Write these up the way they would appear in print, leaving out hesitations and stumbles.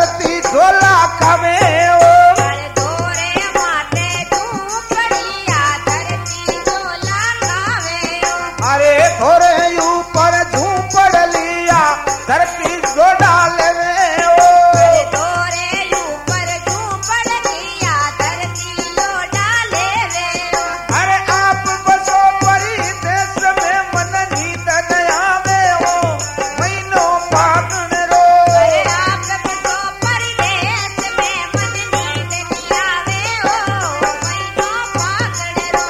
धरती झोला खावे ओ धोरे माथे झूपड़िया धरती झोला खावे ओ अरे थोरे ऊपर झूपड़ लिया धरती झोला लेवे ओ धोरे ऊपर झूपड़िया धरती झोला लेवे ओ अरे आप बसो परिदेश में मन नींद न आवे ओ महीनो फागुन रो अरे आप बसो परदेश में मन नींद नहीं आवे ओ महीनो फागुन रो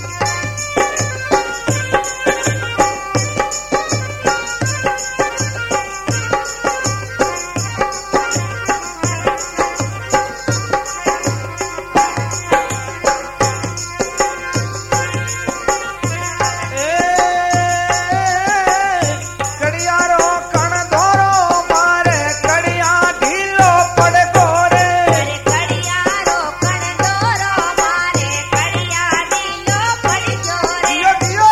कड़ियारो कण धोरो मारे कड़िया ढीलो पड़ गोरे अरे कड़िया रोकण दोरो मारे कड़िया ढीलो पड़ जोरे दियो दियो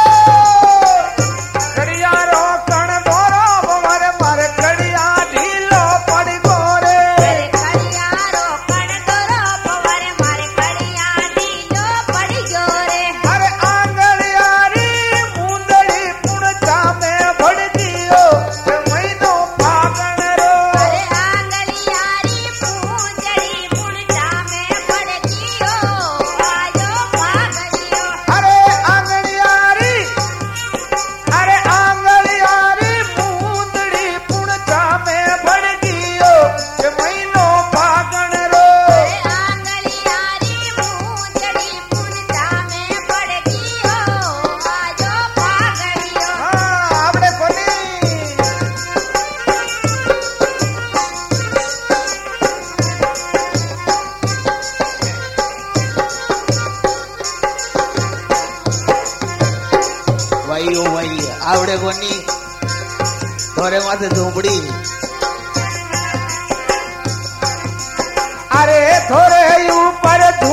कड़ियारो कण धोरो मारे मारे कड़िया ढीलो पड़ गोरे अरे कड़िया रोकण दोरो पवर मारे कड़िया ढीलो पड़ जोरे अरे आंगलियारी मुंदड़ी पुणचा में भड़ दियो महीनो फागण रो अरे आंगलियारी पूंजड़ी पुणचा में पड़ जियो आयो फागनियो अरे आंगलियारी मुंदड़ी पुणचा में भड़ दियो महीनो फागण रो अरे आंगलियारी पूंजड़ी पुणचा में पड़ जियो आयो फागनियो हाँ आपने कोनी वही हो वही आवड़े कोनी थोरे माथे झोपड़ी अरे थोरे ऊपर